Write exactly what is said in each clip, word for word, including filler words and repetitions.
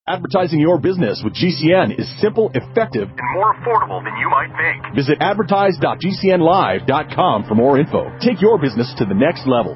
Advertising your business with G C N is simple, effective, and more affordable than you might think. Visit advertise dot g c n live dot com for more info. Take your business to the next level.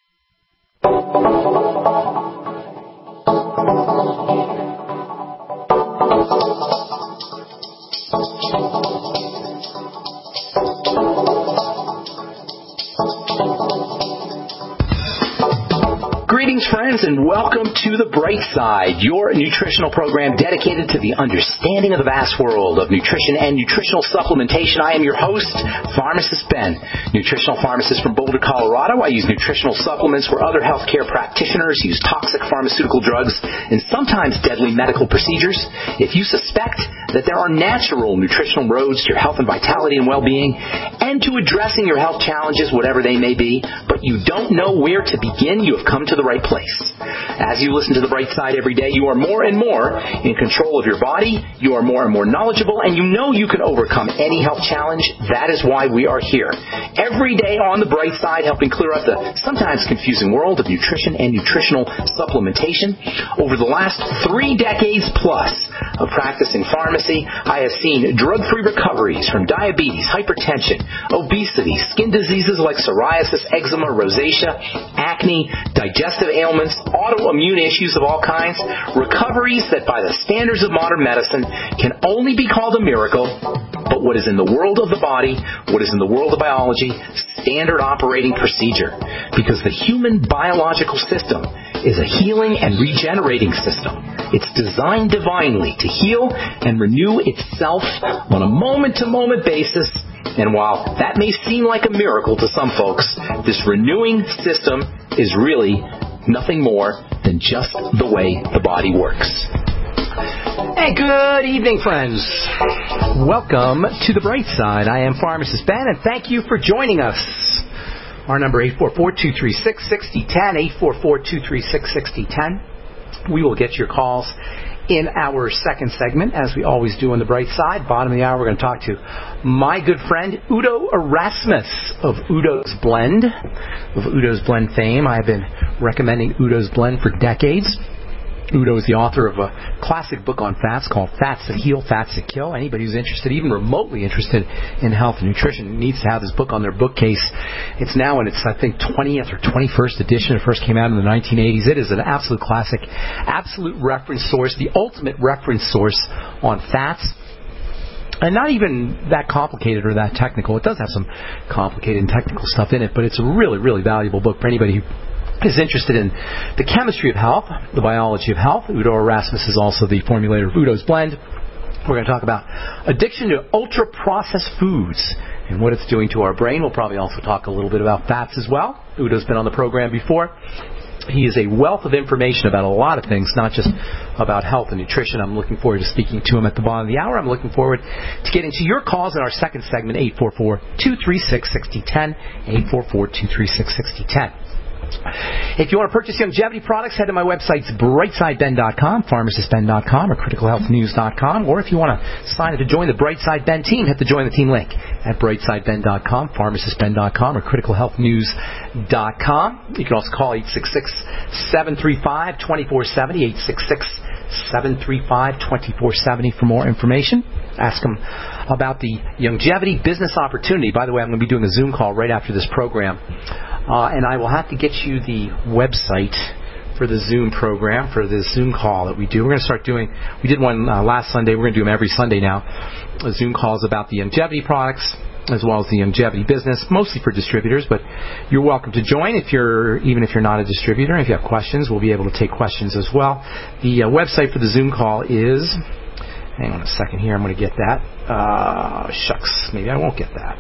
Greetings, friends, and welcome to The Bright Side, your nutritional program dedicated to the understanding of the vast world of nutrition and nutritional supplementation. I am your host, Pharmacist Ben, nutritional pharmacist from Boulder, Colorado. I use nutritional supplements where other healthcare practitioners use toxic pharmaceutical drugs and sometimes deadly medical procedures. If you suspect that there are natural nutritional roads to your health and vitality and well-being and to addressing your health challenges, whatever they may be, but you don't know where to begin, you have come to the right place. As you listen to The Bright Side every day, you are more and more in control of your body, you are more and more knowledgeable, and you know you can overcome any health challenge. That is why we are here. Every day on The Bright Side, helping clear up the sometimes confusing world of nutrition and nutritional supplementation. Over the last three decades plus of practicing pharmacy, I have seen drug-free recoveries from diabetes, hypertension, obesity, skin diseases like psoriasis, eczema, rosacea, acne, digestive ailments, autoimmune issues of all kinds, recoveries that by the standards of modern medicine can only be called a miracle, but what is in the world of the body, what is in the world of biology, standard operating procedure. Because the human biological system is a healing and regenerating system. It's designed divinely to heal and renew itself on a moment-to-moment basis. And while that may seem like a miracle to some folks, this renewing system is really nothing more than just the way the body works. Hey, good evening, friends. Welcome to The Bright Side. I am Pharmacist Ben, and thank you for joining us. Our number eight four four, two three six, six zero one zero, eight four four, two three six, six zero one zero. We will get your calls in our second segment, as we always do on The Bright Side. Bottom of the hour, we're going to talk to my good friend Udo Erasmus of Udo's Blend, of Udo's Blend fame. I've been recommending Udo's Blend for decades. Udo is the author of a classic book on fats called Fats That Heal, Fats That Kill. Anybody who's interested, even remotely interested in health and nutrition, needs to have this book on their bookcase. It's now in its, I think, twentieth or twenty-first edition. It first came out in the nineteen eighties. It is an absolute classic, absolute reference source, the ultimate reference source on fats. And not even that complicated or that technical. It does have some complicated and technical stuff in it, but it's a really, really valuable book for anybody who is interested in the chemistry of health, the biology of health. Udo Erasmus is also the formulator of Udo's Blend. We're going to talk about addiction to ultra-processed foods and what it's doing to our brain. We'll probably also talk a little bit about fats as well. Udo's been on the program before. He is a wealth of information about a lot of things, not just about health and nutrition. I'm looking forward to speaking to him at the bottom of the hour. I'm looking forward to getting to your calls in our second segment, eight four four, two three six, six zero one zero, eight four four, two three six, six zero one zero. If you want to purchase longevity products, head to my websites, brightside ben dot com, pharmacist ben dot com, or critical health news dot com. Or if you want to sign up to join the Brightside Ben team, hit the Join the Team link at brightside ben dot com, pharmacist ben dot com, or critical health news dot com. You can also call eight six six, seven three five, two four seven zero, eight six six, seven three five, two four seven zero for more information. Ask them about the longevity business opportunity. By the way, I'm going to be doing a Zoom call right after this program. Uh, and I will have to get you the website for the Zoom program, for the Zoom call that we do. We're going to start doing, we did one uh, last Sunday. We're going to do them every Sunday now. Uh, Zoom calls about the longevity products as well as the longevity business, mostly for distributors. But you're welcome to join if you're, even if you're not a distributor. If you have questions, we'll be able to take questions as well. The uh, website for the Zoom call is, hang on a second here, I'm going to get that. Uh, shucks, maybe I won't get that.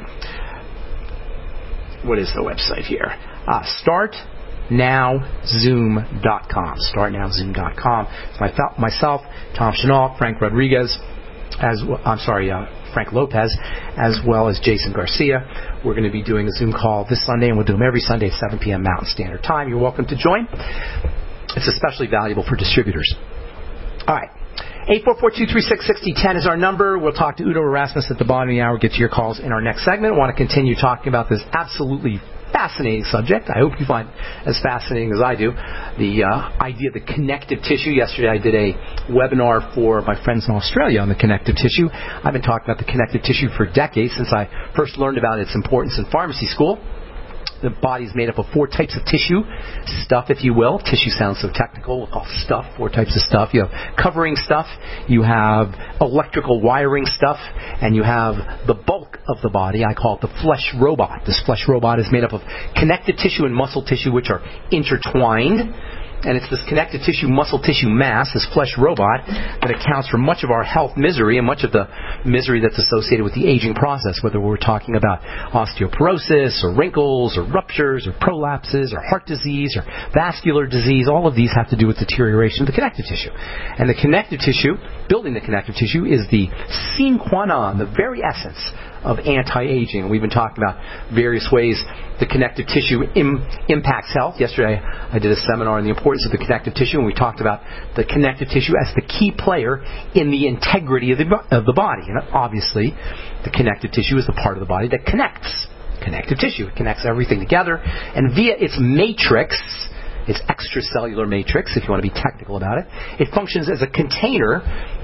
What is the website here? Uh, start now zoom dot com. start now zoom dot com. It's my, myself, Tom Chenault, Frank Rodriguez, as well, I'm sorry, uh, Frank Lopez, as well as Jason Garcia. We're going to be doing a Zoom call this Sunday, and we'll do them every Sunday at seven p.m. Mountain Standard Time. You're welcome to join. It's especially valuable for distributors. All right. eight four four, two three six, six zero one zero is our number. We'll talk to Udo Erasmus at the bottom of the hour. Get to your calls in our next segment. I want to continue talking about this absolutely fascinating subject. I hope you find it as fascinating as I do. The uh, idea of the connective tissue. Yesterday I did a webinar for my friends in Australia on the connective tissue. I've been talking about the connective tissue for decades, since I first learned about its importance in pharmacy school. The body is made up of four types of tissue, stuff, if you will. Tissue sounds so technical. We'll call stuff, four types of stuff. You have covering stuff, you have electrical wiring stuff, and you have the bulk of the body. I call it the flesh robot. This flesh robot is made up of connective tissue and muscle tissue, which are intertwined. And it's this connective tissue, muscle tissue mass, this flesh robot, that accounts for much of our health misery and much of the misery that's associated with the aging process, whether we're talking about osteoporosis or wrinkles or ruptures or prolapses or heart disease or vascular disease. All of these have to do with deterioration of the connective tissue. And the connective tissue, building the connective tissue, is the sine qua non, the very essence of anti-aging. We've been talking about various ways the connective tissue im- impacts health. Yesterday I did a seminar on the importance of the connective tissue, and we talked about the connective tissue as the key player in the integrity of the, of the body. And obviously, the connective tissue is the part of the body that connects. Connective tissue. It connects everything together, and via its matrix, its extracellular matrix, if you want to be technical about it, it functions as a container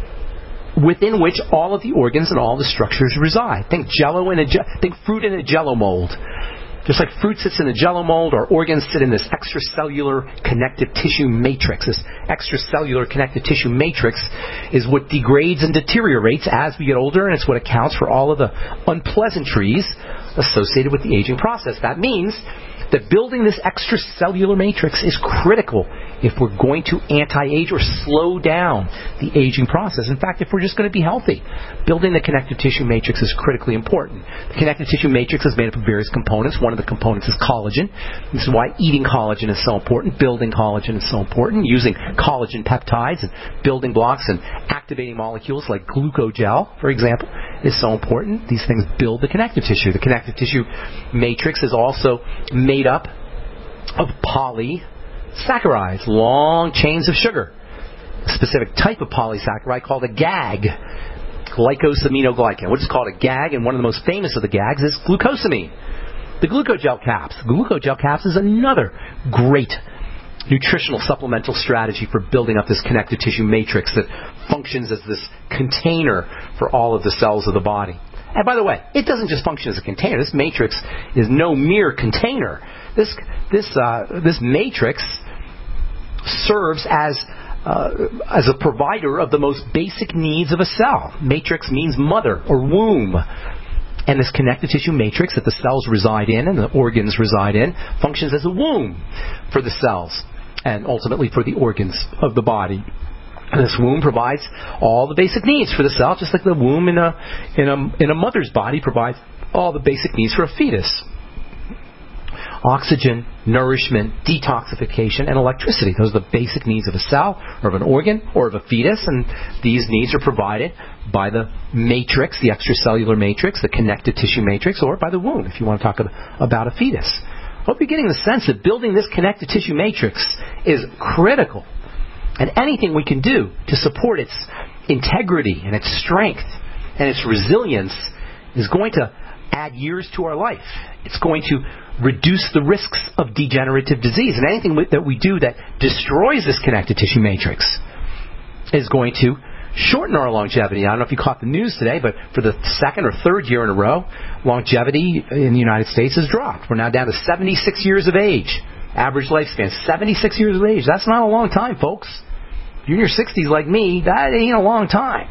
within which all of the organs and all the structures reside. Think Jello in a think fruit in a Jello mold. Just like fruit sits in a Jello mold, our organs sit in this extracellular connective tissue matrix. This extracellular connective tissue matrix is what degrades and deteriorates as we get older, and it's what accounts for all of the unpleasantries associated with the aging process. That means that building this extracellular matrix is critical if we're going to anti-age or slow down the aging process. In fact, if we're just going to be healthy, building the connective tissue matrix is critically important. The connective tissue matrix is made up of various components. One of the components is collagen. This is why eating collagen is so important, building collagen is so important, using collagen peptides and building blocks and activating molecules like glucogel, for example, is so important. These things build the connective tissue. The connective tissue matrix is also made up of polysaccharides, long chains of sugar. A specific type of polysaccharide called a G A G, glycosaminoglycan. What's called a G A G, and one of the most famous of the G A Gs is glucosamine. The glucogel caps. The glucogel caps is another great nutritional supplemental strategy for building up this connective tissue matrix that functions as this container for all of the cells of the body. And by the way, it doesn't just function as a container. This matrix is no mere container. This this uh, this matrix serves as uh, as a provider of the most basic needs of a cell. Matrix means mother or womb. And this connective tissue matrix that the cells reside in and the organs reside in functions as a womb for the cells and ultimately for the organs of the body. And this womb provides all the basic needs for the cell, just like the womb in a in a in a mother's body provides all the basic needs for a fetus. Oxygen, nourishment, detoxification, and electricity. Those are the basic needs of a cell, or of an organ, or of a fetus, and these needs are provided by the matrix, the extracellular matrix, the connective tissue matrix, or by the womb, if you want to talk about a fetus. I hope you're getting the sense that building this connective tissue matrix is critical. And anything we can do to support its integrity and its strength and its resilience is going to add years to our life. It's going to reduce the risks of degenerative disease. And anything that we do that destroys this connective tissue matrix is going to shorten our longevity. I don't know if you caught the news today, but for the second or third year in a row, longevity in the United States has dropped. We're now down to seventy-six years of age. Average lifespan, seventy-six years of age. That's not a long time, folks. If you're in your sixties like me, that ain't a long time.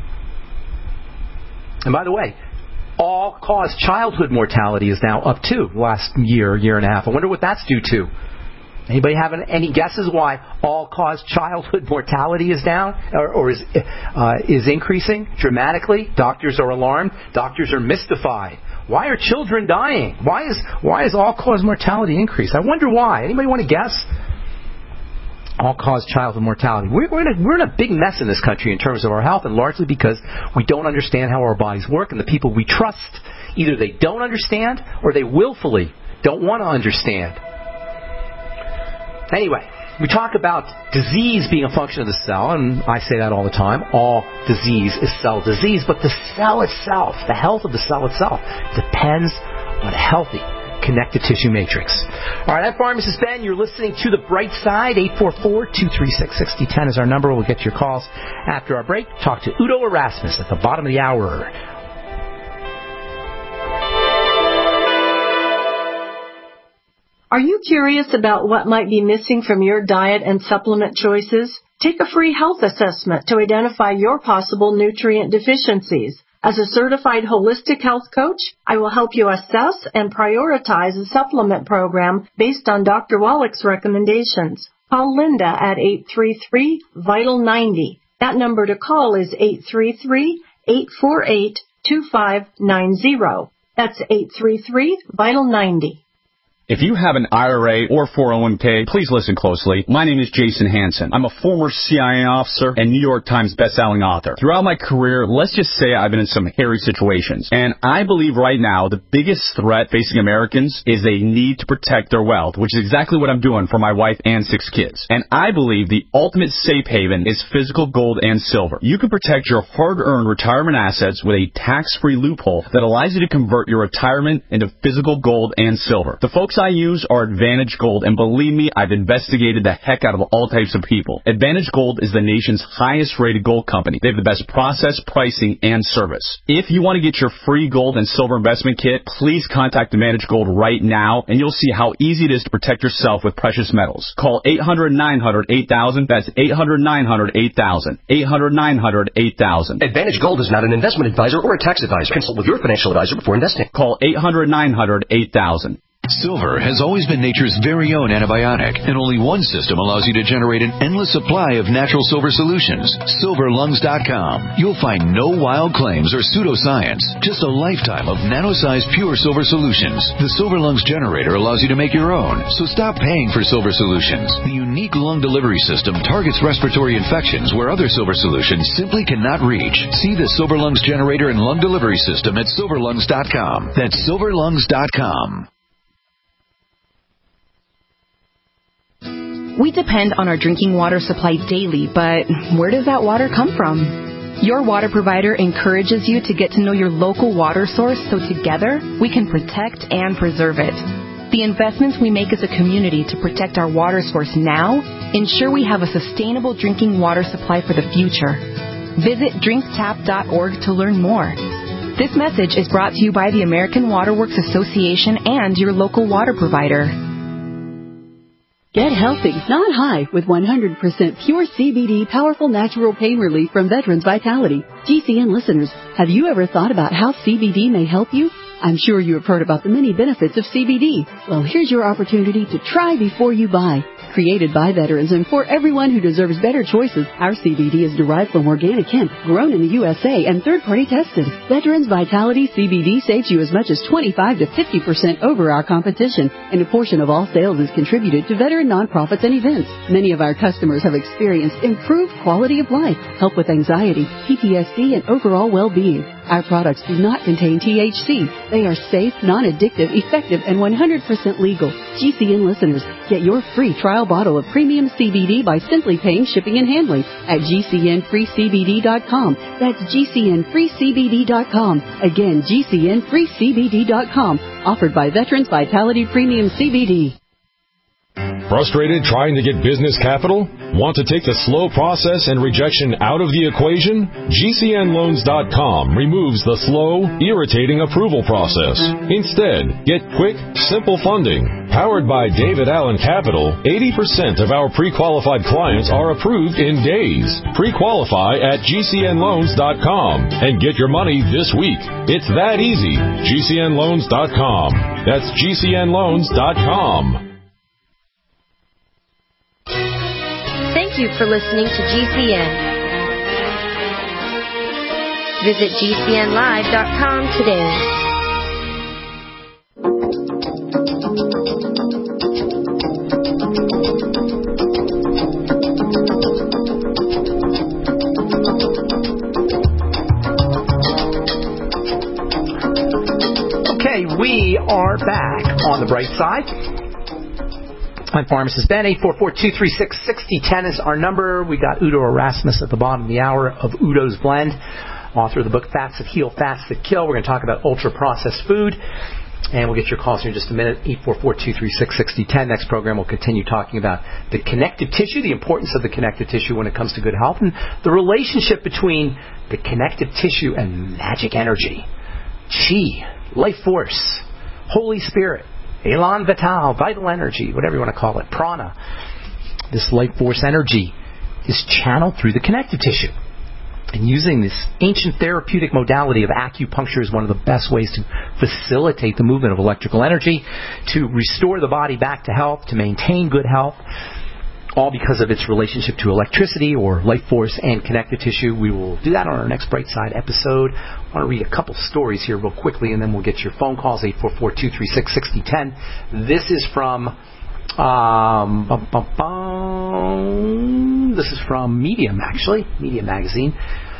And by the way, all-cause childhood mortality is now up too last year, year and a half. I wonder what that's due to. Anybody have any guesses why all-cause childhood mortality is down or, or is uh, is increasing dramatically? Doctors are alarmed. Doctors are mystified. Why are children dying? Why is why is all-cause mortality increased? I wonder why. Anybody want to guess? All-cause childhood mortality. We're, we're, in a, we're in a big mess in this country in terms of our health, and largely because we don't understand how our bodies work, and the people we trust, either they don't understand or they willfully don't want to understand. Anyway, We talk about disease being a function of the cell, and I say that all the time. All disease is cell disease, but the cell itself, the health of the cell itself, depends on a healthy connective tissue matrix. All right, I'm Pharmacist Ben. You're listening to The Bright Side. eight four four, two three six, six zero one zero is our number. We'll get to your calls after our break. Talk to Udo Erasmus at the bottom of the hour. Are you curious about what might be missing from your diet and supplement choices? Take a free health assessment to identify your possible nutrient deficiencies. As a certified holistic health coach, I will help you assess and prioritize a supplement program based on Doctor Wallach's recommendations. Call Linda at eight three three, vital ninety. That number to call is eight three three, eight four eight, two five nine zero. That's eight three three, vital ninety. If you have an I R A or four oh one k, please listen closely. My name is Jason Hansen. I'm a former C I A officer and New York Times bestselling author. Throughout my career, let's just say I've been in some hairy situations. And I believe right now the biggest threat facing Americans is a need to protect their wealth, which is exactly what I'm doing for my wife and six kids. And I believe the ultimate safe haven is physical gold and silver. You can protect your hard-earned retirement assets with a tax-free loophole that allows you to convert your retirement into physical gold and silver. The folks I use are Advantage Gold, and believe me, I've investigated the heck out of all types of people. Advantage Gold is the nation's highest-rated gold company. They have the best process, pricing, and service. If you want to get your free gold and silver investment kit, please contact Advantage Gold right now, and you'll see how easy it is to protect yourself with precious metals. Call eight hundred, nine hundred, eight thousand. That's eight hundred, nine hundred, eight thousand. eight hundred, nine hundred, eight thousand. Advantage Gold is not an investment advisor or a tax advisor. Consult with your financial advisor before investing. Call eight hundred, nine hundred, eight thousand. Silver has always been nature's very own antibiotic, and only one system allows you to generate an endless supply of natural silver solutions. silver lungs dot com. You'll find no wild claims or pseudoscience, just a lifetime of nano-sized pure silver solutions. The Silver Lungs generator allows you to make your own, so stop paying for silver solutions. The unique lung delivery system targets respiratory infections where other silver solutions simply cannot reach. See the Silver Lungs generator and lung delivery system at silver lungs dot com. That's silver lungs dot com. We depend on our drinking water supply daily, but where does that water come from? Your water provider encourages you to get to know your local water source so together we can protect and preserve it. The investments we make as a community to protect our water source now ensure we have a sustainable drinking water supply for the future. Visit drink tap dot org to learn more. This message is brought to you by the American Water Works Association and your local water provider. Get healthy, not high, with one hundred percent pure C B D powerful natural pain relief from Veterans Vitality. G C N listeners, have you ever thought about how C B D may help you? I'm sure you have heard about the many benefits of C B D. Well, here's your opportunity to try before you buy. Created by veterans and for everyone who deserves better choices, our C B D is derived from organic hemp, grown in the U S A, and third-party tested. Veterans Vitality C B D saves you as much as twenty-five to fifty percent over our competition, and a portion of all sales is contributed to veteran nonprofits and events. Many of our customers have experienced improved quality of life, help with anxiety, P T S D, and overall well-being. Our products do not contain T H C. They are safe, non-addictive, effective, and one hundred percent legal. G C N listeners, get your free trial bottle of premium C B D by simply paying shipping and handling at G C N free C B D dot com. That's G C N free C B D dot com. Again, G C N free C B D dot com. Offered by Veterans Vitality Premium C B D. Frustrated trying to get business capital? Want to take the slow process and rejection out of the equation? G C N loans dot com removes the slow, irritating approval process. Instead, get quick, simple funding. Powered by David Allen Capital, eighty percent of our pre-qualified clients are approved in days. Pre-qualify at G C N loans dot com and get your money this week. It's that easy. G C N loans dot com. That's G C N loans dot com. Thank you for listening to G C N. Visit G C N live dot com today. Okay, we are back on the bright side. I'm Pharmacist Ben. eight four four, two three six, six zero one zero is our number. We got Udo Erasmus at the bottom of the hour of Udo's Blend, author of the book Fats That Heal, Fats That Kill. We're going to talk about ultra-processed food, and we'll get your calls here in just a minute. eight four four, two three six, six zero one zero. Next program, we'll continue talking about the connective tissue, the importance of the connective tissue when it comes to good health, and the relationship between the connective tissue and magic energy. Chi, life force, Holy Spirit, Elan Vital, vital energy, whatever you want to call it, prana. This life force energy is channeled through the connective tissue. And using this ancient therapeutic modality of acupuncture is one of the best ways to facilitate the movement of electrical energy, to restore the body back to health, to maintain good health, all because of its relationship to electricity or life force and connective tissue. We will do that on our next Bright Side episode. I want to read a couple stories here real quickly, and then we'll get your phone calls, eight four four, two three six, six zero one zero. This is from, um, bum, bum, bum. This is from Medium, actually, Medium magazine.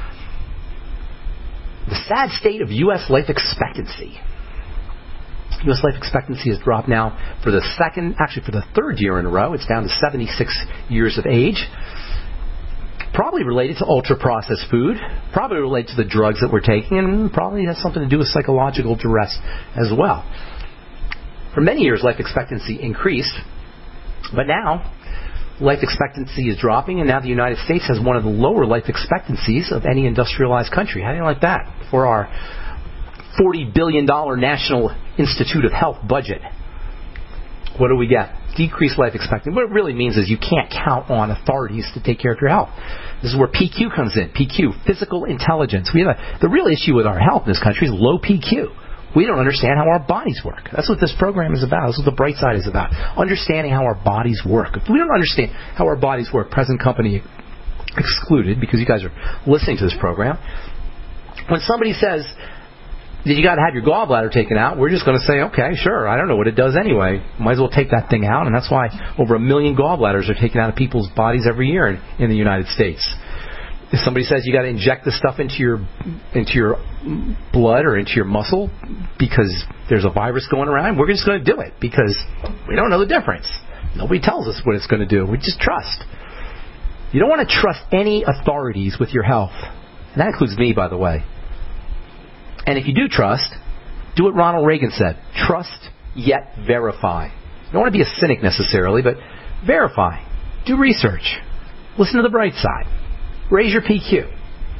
The sad state of U S life expectancy. U S life expectancy has dropped now for the second, actually for the third year in a row. It's down to seventy-six years of age. Probably related to ultra-processed food, probably related to the drugs that we're taking, and probably has something to do with psychological duress as well. For many years, life expectancy increased, but now life expectancy is dropping, and now the United States has one of the lower life expectancies of any industrialized country. How do you like that for our forty billion dollars National Institute of Health budget? What do we get? Decreased life expectancy. What it really means is you can't count on authorities to take care of your health. This is where P Q comes in. P Q, physical intelligence. We have a, the real issue with our health in this country is low P Q. We don't understand how our bodies work. That's what this program is about. That's what the Bright Side is about. Understanding how our bodies work. If we don't understand how our bodies work, present company excluded, because you guys are listening to this program, when somebody says, you got to have your gallbladder taken out, we're just going to say, okay, sure, I don't know what it does anyway. Might as well take that thing out, and that's why over a million gallbladders are taken out of people's bodies every year in, in the United States. If somebody says you got to inject this stuff into your into your blood or into your muscle because there's a virus going around, we're just going to do it because we don't know the difference. Nobody tells us what it's going to do. We just trust. You don't want to trust any authorities with your health. And that includes me, by the way. And if you do trust, do what Ronald Reagan said. Trust, yet verify. You don't want to be a cynic necessarily, but verify. Do research. Listen to the bright side. Raise your P Q.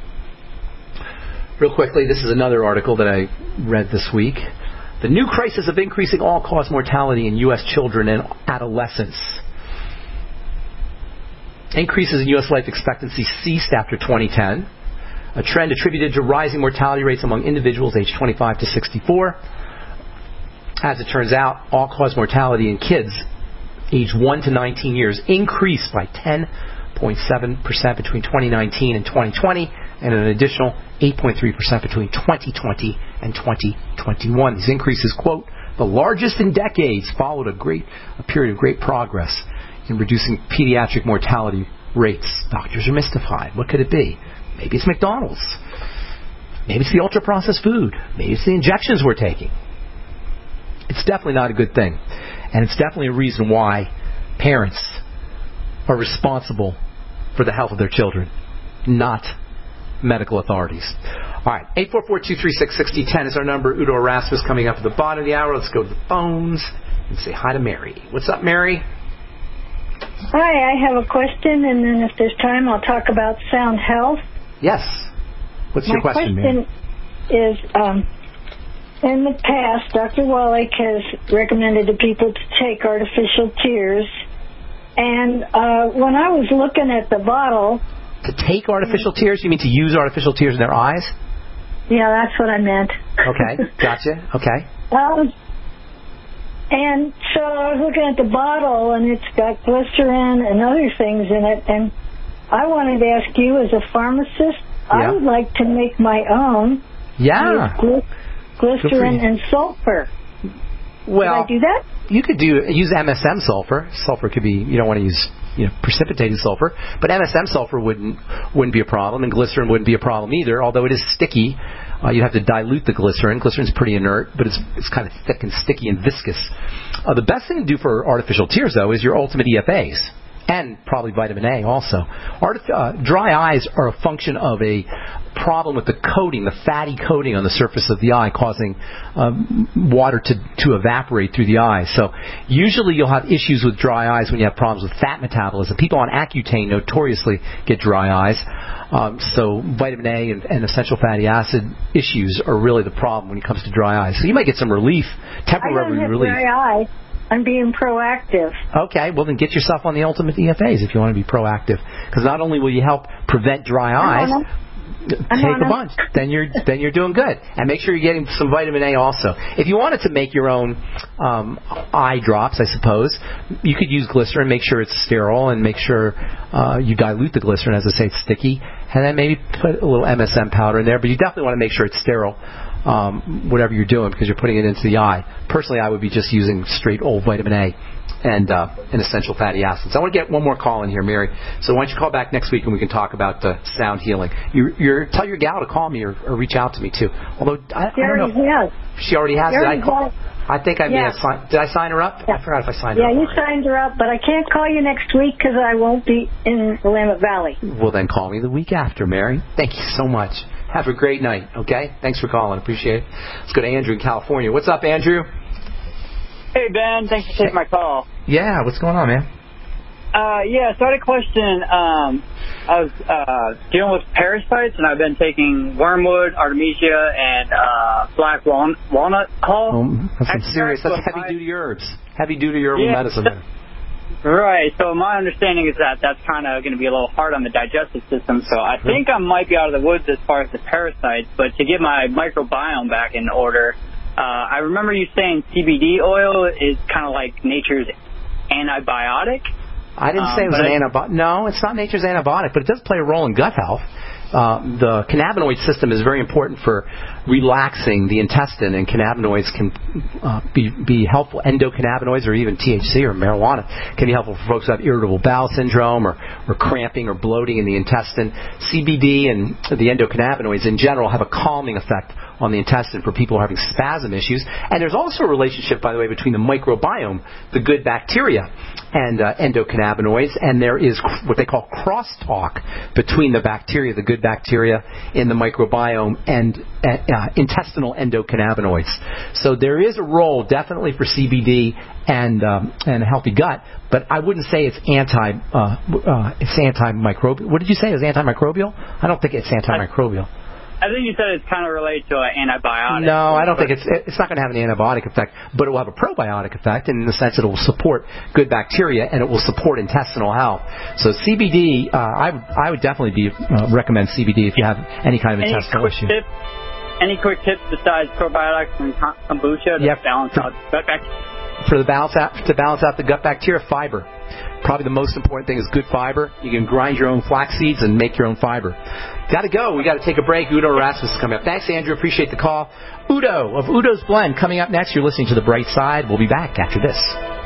Real quickly, this is another article that I read this week. The new crisis of increasing all-cause mortality in U S children and adolescents. Increases in U S life expectancy ceased after twenty ten. A trend attributed to rising mortality rates among individuals aged twenty-five to sixty-four. As it turns out, all-cause mortality in kids aged one to nineteen years increased by ten point seven percent between twenty nineteen and twenty twenty, and an additional eight point three percent between twenty twenty and twenty twenty-one. These increases, quote, the largest in decades, followed a great a period of great progress in reducing pediatric mortality rates. Doctors are mystified. What could it be? Maybe it's McDonald's. Maybe it's the ultra-processed food. Maybe it's the injections we're taking. It's definitely not a good thing. And it's definitely a reason why parents are responsible for the health of their children, not medical authorities. All right, eight four four, two three six, six zero one zero is our number. Udo Erasmus coming up at the bottom of the hour. Let's go to the phones and say hi to Mary. What's up, Mary? Hi, I have a question, and then if there's time, I'll talk about sound health. Yes. What's My your question, Mary? My question is, um, in the past, Doctor Wallach has recommended to people to take artificial tears. And uh, when I was looking at the bottle... To take artificial tears? You mean to use artificial tears in their eyes? Yeah, that's what I meant. Okay, gotcha. Okay. Um, and so I was looking at the bottle, and it's got glycerin and other things in it, and I wanted to ask you, as a pharmacist, yeah. I would like to make my own yeah. with gly- glycerin and sulfur. Well, Can I do that? You could do use M S M sulfur. Sulfur could be, you don't want to use you know, precipitated sulfur, but M S M sulfur wouldn't wouldn't be a problem, and glycerin wouldn't be a problem either, although it is sticky. Uh, you have to dilute the glycerin. Glycerin's pretty inert, but it's it's kind of thick and sticky and viscous. Uh, the best thing to do for artificial tears, though, is your Ultimate E F As. And probably vitamin A also. Artif- uh, dry eyes are a function of a problem with the coating, the fatty coating on the surface of the eye, causing um, water to, to evaporate through the eye. So usually you'll have issues with dry eyes when you have problems with fat metabolism. People on Accutane notoriously get dry eyes. Um, so vitamin A and, and essential fatty acid issues are really the problem when it comes to dry eyes. So you might get some relief, temporary I don't have relief. dry eye. I'm being proactive. Okay, well then get yourself on the Ultimate E F As if you want to be proactive, because not only will you help prevent dry eyes, take a bunch. Then you're then you're doing good, and make sure you're getting some vitamin A also. If you wanted to make your own um, eye drops, I suppose you could use glycerin. Make sure it's sterile, and make sure uh, you dilute the glycerin. As I say, it's sticky, and then maybe put a little M S M powder in there. But you definitely want to make sure it's sterile. Um, whatever you're doing, because you're putting it into the eye. Personally, I would be just using straight old vitamin A and uh, and essential fatty acids. I want to get one more call in here, Mary. So why don't you call back next week and we can talk about the sound healing. You, you're, tell your gal to call me or, or reach out to me too. Although I, She I don't know. already has. She already has. She Did already I call? has. I think I may Yeah. have signed. Did I sign her up? Yeah. I forgot if I signed Yeah, her up. you signed her up, but I can't call you next week because I won't be in Willamette Valley. Well, then call me the week after, Mary. Thank you so much. Have a great night, okay? Thanks for calling. Appreciate it. Let's go to Andrew in California. What's up, Andrew? Hey, Ben. Thanks for taking my call. Yeah, what's going on, man? Uh, yeah, so I had a question. Um, I was uh, dealing with parasites, and I've been taking wormwood, artemisia, and uh, black wal- walnut hull. Oh, that's some serious. That's heavy-duty herbs. Heavy-duty herbal Yeah. medicine. There. Right. So my understanding is that that's kind of going to be a little hard on the digestive system. So I think I might be out of the woods as far as the parasites. But to get my microbiome back in order, uh, I remember you saying C B D oil is kind of like nature's antibiotic. I didn't say it was um, an antibiotic. No, it's not nature's antibiotic, but it does play a role in gut health. Uh, the cannabinoid system is very important for relaxing the intestine, and cannabinoids can uh, be, be helpful. Endocannabinoids, or even T H C or marijuana, can be helpful for folks who have irritable bowel syndrome or, or cramping or bloating in the intestine. C B D and the endocannabinoids in general have a calming effect on the intestine for people who are having spasm issues. And there's also a relationship, by the way, between the microbiome, the good bacteria, and uh, endocannabinoids, and there is what they call crosstalk between the bacteria, the good bacteria in the microbiome, and uh, intestinal endocannabinoids. So there is a role definitely for C B D and um, and a healthy gut, but I wouldn't say it's anti uh, uh, it's antimicrobial. What did you say? Is antimicrobial? I don't think it's antimicrobial. I think you said it's kind of related to an antibiotic. No, I don't think it's it's not going to have an antibiotic effect, but it will have a probiotic effect, and in the sense that it will support good bacteria and it will support intestinal health. So C B D, uh, I would I would definitely be uh, recommend C B D if you have any kind of any intestinal quick issue. Tip, any quick tips besides probiotics and kombucha to Yep. balance out gut bacteria? For the balance out, to balance out the gut bacteria, fiber. Probably the most important thing is good fiber. You can grind your own flax seeds and make your own fiber. Got to go. We got to take a break. Udo Erasmus is coming up. Thanks, Andrew. Appreciate the call. Udo of Udo's Blend coming up next. You're listening to The Bright Side. We'll be back after this.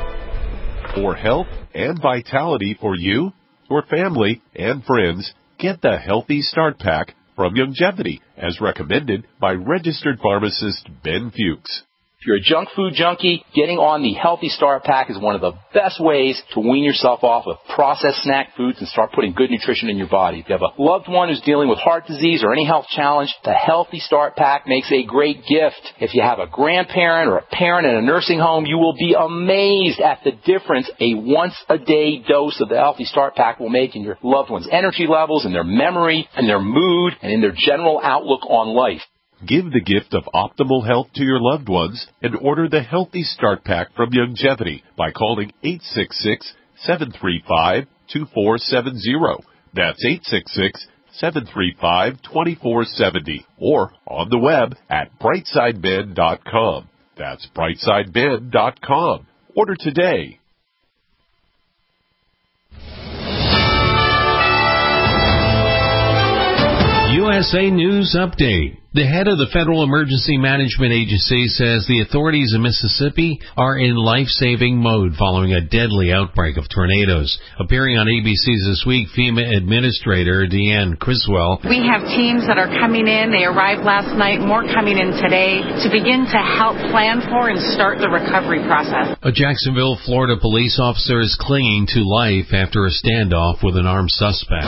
For health and vitality for you, your family, and friends, get the Healthy Start Pack from Youngevity, as recommended by registered pharmacist Ben Fuchs. If you're a junk food junkie, getting on the Healthy Start Pack is one of the best ways to wean yourself off of processed snack foods and start putting good nutrition in your body. If you have a loved one who's dealing with heart disease or any health challenge, the Healthy Start Pack makes a great gift. If you have a grandparent or a parent in a nursing home, you will be amazed at the difference a once-a-day dose of the Healthy Start Pack will make in your loved one's energy levels, in their memory, in their mood, and in their general outlook on life. Give the gift of optimal health to your loved ones and order the Healthy Start Pack from Youngevity by calling eight six six, seven three five, two four seven zero. That's eight six six, seven three five, two four seven zero. Or on the web at brightside ben dot com. That's brightside ben dot com. Order today. U S A News Update. The head of the Federal Emergency Management Agency says the authorities in Mississippi are in life-saving mode following a deadly outbreak of tornadoes. Appearing on A B C's This Week, FEMA Administrator Deanne Criswell. We have teams that are coming in. They arrived last night, more coming in today to begin to help plan for and start the recovery process. A Jacksonville, Florida police officer is clinging to life after a standoff with an armed suspect.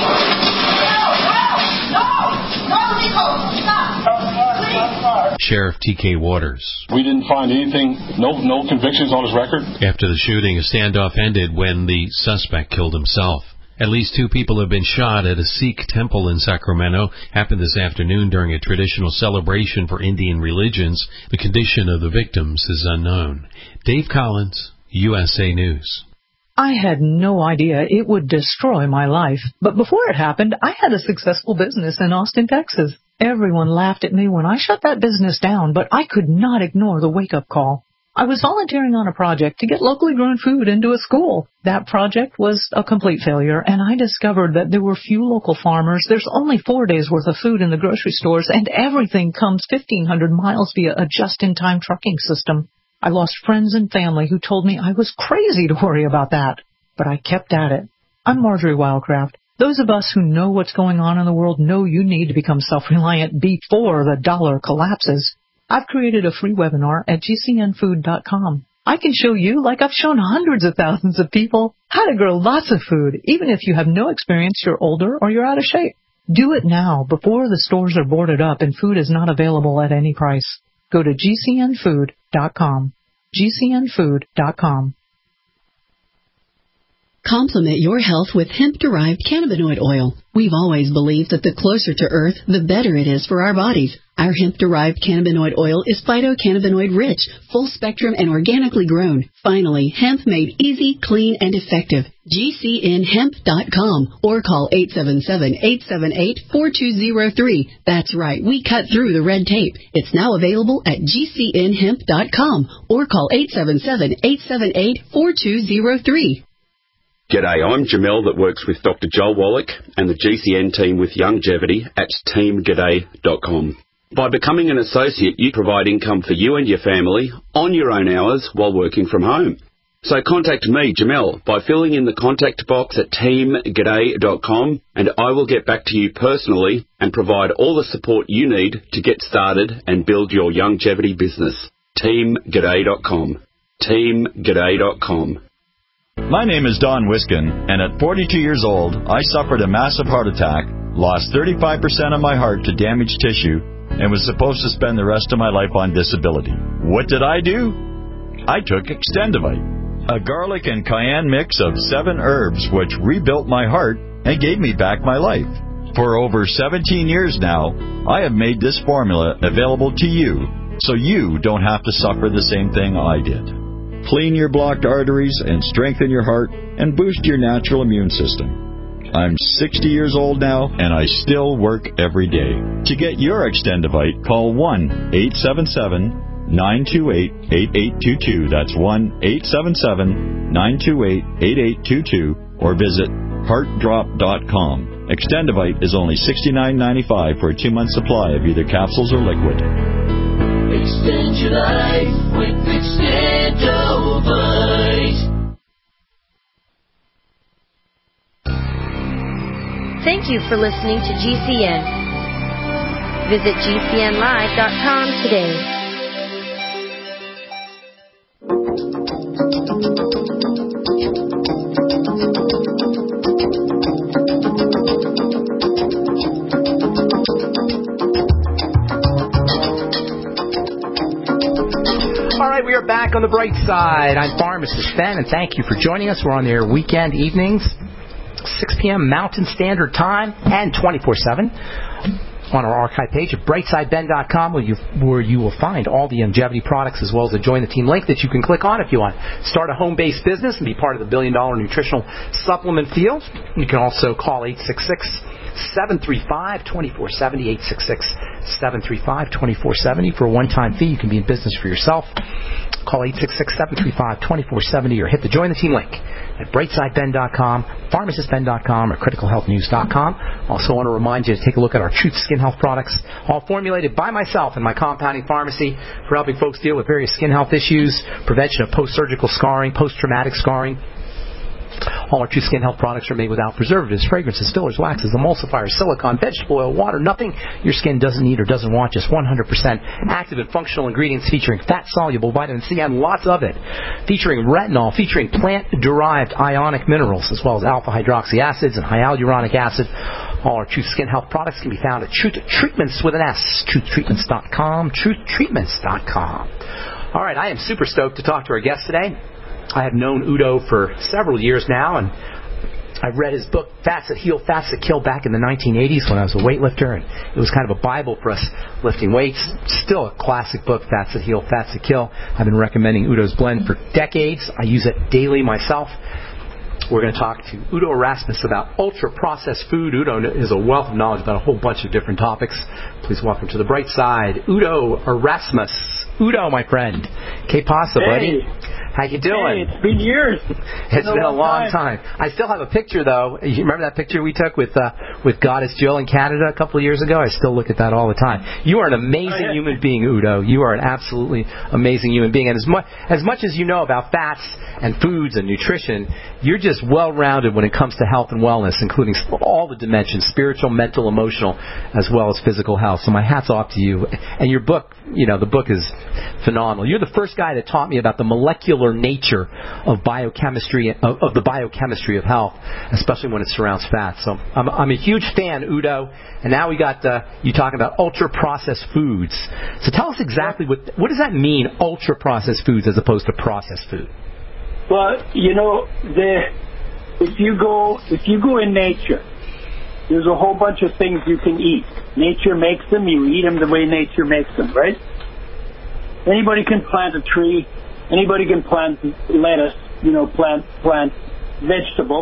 Sheriff T K Waters. We didn't find anything, no no convictions on his record. After the shooting, a standoff ended when the suspect killed himself. At least two people have been shot at a Sikh temple in Sacramento. Happened this afternoon during a traditional celebration for Indian religions. The condition of the victims is unknown. Dave Collins, U S A News. I had no idea it would destroy my life. But before it happened, I had a successful business in Austin, Texas. Everyone laughed at me when I shut that business down, but I could not ignore the wake-up call. I was volunteering on a project to get locally grown food into a school. That project was a complete failure, and I discovered that there were few local farmers. There's only four days' worth of food in the grocery stores, and everything comes fifteen hundred miles via a just-in-time trucking system. I lost friends and family who told me I was crazy to worry about that, but I kept at it. I'm Marjorie Wildcraft. Those of us who know what's going on in the world know you need to become self-reliant before the dollar collapses. I've created a free webinar at G C N food dot com. I can show you, like I've shown hundreds of thousands of people, how to grow lots of food, even if you have no experience, you're older, or you're out of shape. Do it now, before the stores are boarded up and food is not available at any price. Go to G C N food dot com. G C N food dot com. Complement your health with hemp-derived cannabinoid oil. We've always believed that the closer to Earth, the better it is for our bodies. Our hemp-derived cannabinoid oil is phytocannabinoid-rich, full-spectrum, and organically grown. Finally, hemp made easy, clean, and effective. G C N hemp dot com or call eight seven seven, eight seven eight, four two zero three. That's right, we cut through the red tape. It's now available at G C N hemp dot com or call eight seven seven, eight seven eight, four two zero three. G'day, I'm Jamel that works with Doctor Joel Wallach and the G C N team with Youngevity at team g'day dot com. By becoming an associate, you provide income for you and your family on your own hours while working from home. So contact me, Jamel, by filling in the contact box at team g'day dot com, and I will get back to you personally and provide all the support you need to get started and build your Youngevity business. team g'day dot com. team g'day dot com. My name is Don Wiskin, and at forty-two years old, I suffered a massive heart attack, lost thirty-five percent of my heart to damaged tissue, and was supposed to spend the rest of my life on disability. What did I do? I took Extendivite, a garlic and cayenne mix of seven herbs which rebuilt my heart and gave me back my life. For over seventeen years now, I have made this formula available to you, so you don't have to suffer the same thing I did. Clean your blocked arteries and strengthen your heart and boost your natural immune system. I'm sixty years old now, and I still work every day. To get your Extendivite, call one eight seven seven, nine two eight, eight eight two two. That's one eight seven seven, nine two eight, eight eight two two, or visit heart drop dot com. Extendivite is only sixty-nine ninety-five for a two-month supply of either capsules or liquid. Extend your life with Extendovite. Thank you for listening to G C N. Visit G C N live dot com today. We are back on the bright side. I'm Pharmacist Ben, and thank you for joining us. We're on the air weekend evenings, six p.m. Mountain Standard Time, and twenty-four seven on our archive page at bright side ben dot com, where you, where you will find all the Youngevity products as well as the Join the Team link that you can click on if you want. Start a home-based business and be part of the billion-dollar nutritional supplement field. You can also call eight six six, seven three five, two four seven zero, eight six six, seven three five, two four seven zero. For a one-time fee, you can be in business for yourself. Call eight six six, seven three five, two four seven zero or hit the Join the Team link at brightside ben dot com, pharmacist ben dot com, or critical health news dot com. Also want to remind you to take a look at our Truth Skin Health products, all formulated by myself in my compounding pharmacy for helping folks deal with various skin health issues, prevention of post-surgical scarring, post-traumatic scarring. All our True Skin Health products are made without preservatives, fragrances, fillers, waxes, emulsifiers, silicone, vegetable oil, water, nothing your skin doesn't need or doesn't want, just one hundred percent active and functional ingredients featuring fat-soluble vitamin C and lots of it, featuring retinol, featuring plant-derived ionic minerals, as well as alpha-hydroxy acids and hyaluronic acid. All our Truth Skin Health products can be found at Truth Treatments with an S, truth treatments dot com, truth treatments dot com. All right, I am super stoked to talk to our guest today. I have known Udo for several years now, and I've read his book, Fats That Heal, Fats That Kill, back in the nineteen eighties when I was a weightlifter, and it was kind of a Bible for us lifting weights. Still a classic book, Fats That Heal, Fats That Kill. I've been recommending Udo's blend for decades. I use it daily myself. We're going to talk to Udo Erasmus about ultra-processed food. Udo is a wealth of knowledge about a whole bunch of different topics. Please welcome to the bright side, Udo Erasmus. Udo, my friend. Que pasa, buddy? Hey. How you doing? Hey, it's been years. It's been a long time. I still have a picture, though. You remember that picture we took with uh, with Goddess Jill in Canada a couple of years ago? I still look at that all the time. You are an amazing oh, yeah. human being, Udo. You are an absolutely amazing human being. And as much as much as you know about fats and foods and nutrition, you're just well-rounded when it comes to health and wellness, including all the dimensions, spiritual, mental, emotional, as well as physical health. So my hat's off to you. And your book, you know, the book is phenomenal. You're the first guy that taught me about the molecular nature of biochemistry, of, of the biochemistry of health, especially when it surrounds fats. So I'm, I'm a huge fan, Udo. And now we got uh, you talking about ultra-processed foods. So tell us exactly what what does that mean, ultra-processed foods, as opposed to processed food? Well, you know, the, if you go if you go in nature, there's a whole bunch of things you can eat. Nature makes them. You eat them the way nature makes them, right? Anybody can plant a tree. Anybody can plant lettuce, you know, plant plant vegetables,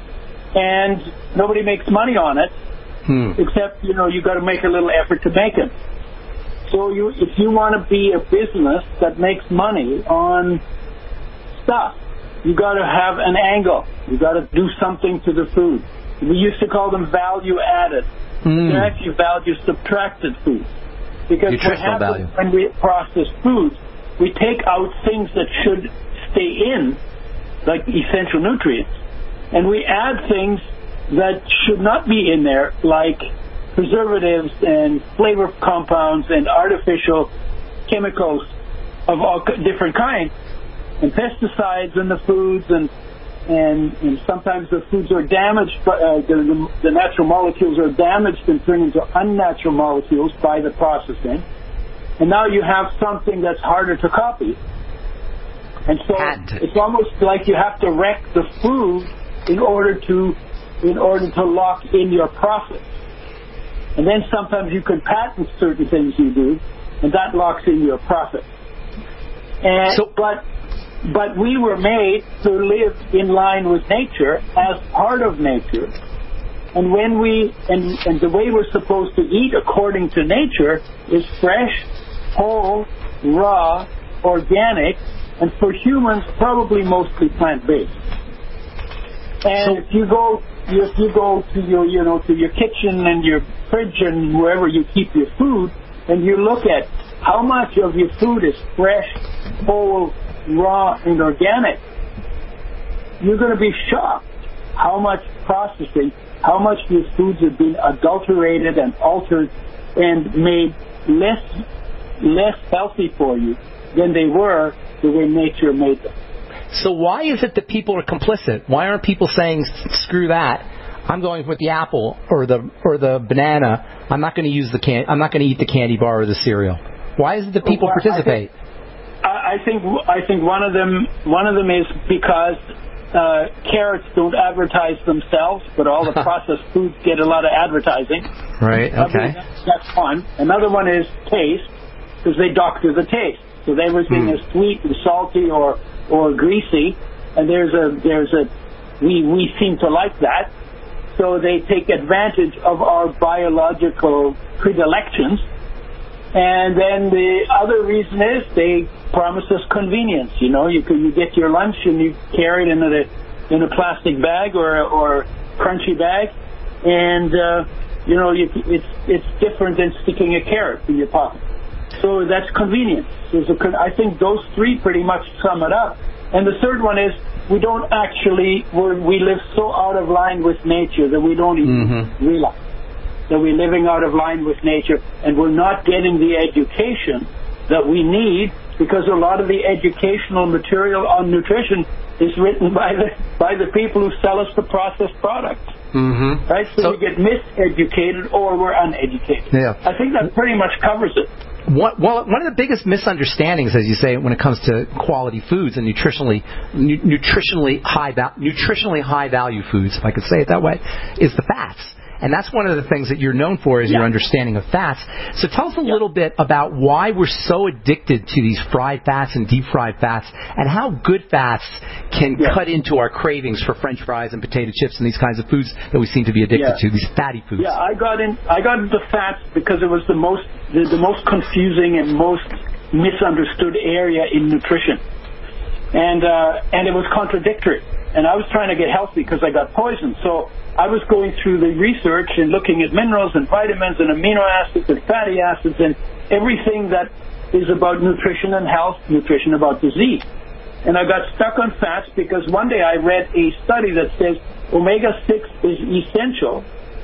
and nobody makes money on it, hmm. except, you know, you got to make a little effort to make it. So you, if you want to be a business that makes money on stuff, you got to have an angle. You got to do something to the food. We used to call them value added. Hmm. They're actually value subtracted foods, because what happens value. when we process foods, we take out things that should stay in, like essential nutrients, and we add things that should not be in there, like preservatives and flavor compounds and artificial chemicals of all different kinds, and pesticides in the foods, and and, and sometimes the foods are damaged, by, uh, the, the, the natural molecules are damaged and turned into unnatural molecules by the processing. And now you have something that's harder to copy. And so Patented. It's almost like you have to wreck the food in order to in order to lock in your profits. And then sometimes you can patent certain things you do, and that locks in your profit. And so, but but we were made to live in line with nature, as part of nature. And when we and, and the way we're supposed to eat according to nature is fresh, whole, raw, organic, and for humans, probably mostly plant-based. And so, if you go, if you go to your, you know, to your kitchen and your fridge and wherever you keep your food, and you look at how much of your food is fresh, whole, raw, and organic, you're going to be shocked how much processing, how much your foods have been adulterated and altered and made less less healthy for you than they were the way nature made them. So why is it that people are complicit? Why aren't people saying, screw that, I'm going with the apple or the or the banana, I'm not going to use the can I'm not going to eat the candy bar or the cereal? Why is it that people well, participate? I think, I think I think one of them one of them is because uh, carrots don't advertise themselves, but all the processed foods get a lot of advertising. Right, okay. That's, that's one. Another one is taste, because they doctor the taste. So everything mm. is sweet and salty or, or greasy, and there's a there's a we we seem to like that. So they take advantage of our biological predilections And then the other reason is they promise us convenience. You know, you can you get your lunch and you carry it in a in a plastic bag or or crunchy bag, and uh, you know you, it's it's different than sticking a carrot in your pocket. So that's convenience. There's a, I think those three pretty much sum it up. And the third one is we don't actually we're, we live so out of line with nature that we don't even mm-hmm. realize that we're living out of line with nature, and we're not getting the education that we need, because a lot of the educational material on nutrition is written by the by the people who sell us the processed product. Mm-hmm. Right? So, so we get miseducated or we're uneducated. Yeah. I think that pretty much covers it. What, well, one of the biggest misunderstandings, as you say, when it comes to quality foods and nutritionally nu- nutritionally high va- nutritionally high value foods, if I could say it that way, is the fats. And that's one of the things that you're known for, is yeah. your understanding of fats. So tell us a yeah. little bit about why we're so addicted to these fried fats and deep fried fats, and how good fats can yeah. cut into our cravings for French fries and potato chips and these kinds of foods that we seem to be addicted yeah. to, these fatty foods. Yeah, I got in. I got into fats because it was the most the, the most confusing and most misunderstood area in nutrition, and uh, and it was contradictory. And I was trying to get healthy because I got poisoned. So I was going through the research and looking at minerals and vitamins and amino acids and fatty acids and everything that is about nutrition and health, nutrition about disease. And I got stuck on fats because one day I read a study that says omega six is essential.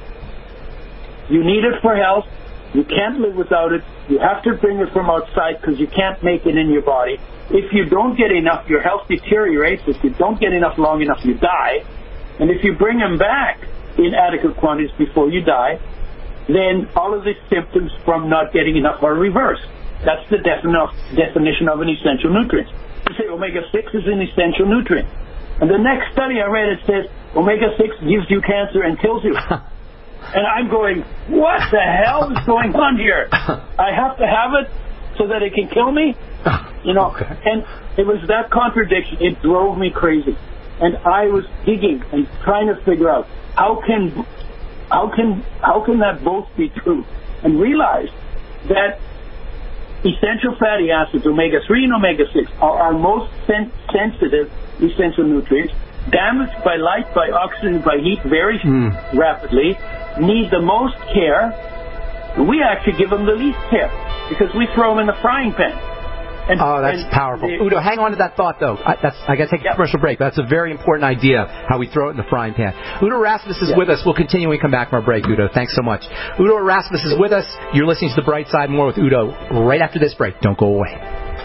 You need it for health. You can't live without it. You have to bring it from outside because you can't make it in your body. If you don't get enough, your health deteriorates. If you don't get enough long enough, you die. And if you bring them back in adequate quantities before you die, then all of the symptoms from not getting enough are reversed. That's the definition of an essential nutrient. You say omega six is an essential nutrient. And the next study I read, it says omega six gives you cancer and kills you. And I'm going, what the hell is going on here? I have to have it so that it can kill me? You know, okay. And it was that contradiction. It drove me crazy. And I was digging and trying to figure out how can how can how can that both be true, and realized that essential fatty acids, omega three and omega six, are our most sen- sensitive essential nutrients. Damaged by light, by oxygen, by heat very mm. rapidly, need the most care, and we actually give them the least care because we throw them in the frying pan. And, oh, that's and powerful. the, Udo, hang on to that thought, though. I, that's, I got to take yep. a commercial break. That's a very important idea, how we throw it in the frying pan. Udo Erasmus is yep. with us. We'll continue when we come back from our break, Udo. Thanks so much. Udo Erasmus is with us. You're listening to The Bright Side. More with Udo right after this break. Don't go away.